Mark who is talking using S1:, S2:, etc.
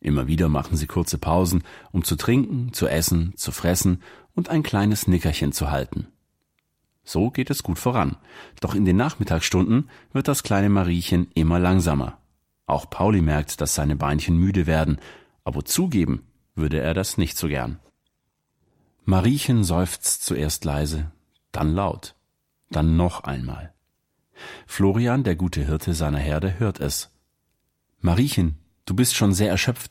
S1: Immer wieder machen sie kurze Pausen, um zu trinken, zu essen, zu fressen und ein kleines Nickerchen zu halten. So geht es gut voran. Doch in den Nachmittagsstunden wird das kleine Mariechen immer langsamer. Auch Pauli merkt, dass seine Beinchen müde werden, aber zugeben würde er das nicht so gern. Mariechen seufzt zuerst leise, dann laut, dann noch einmal. Florian, der gute Hirte seiner Herde, hört es. »Mariechen, du bist schon sehr erschöpft.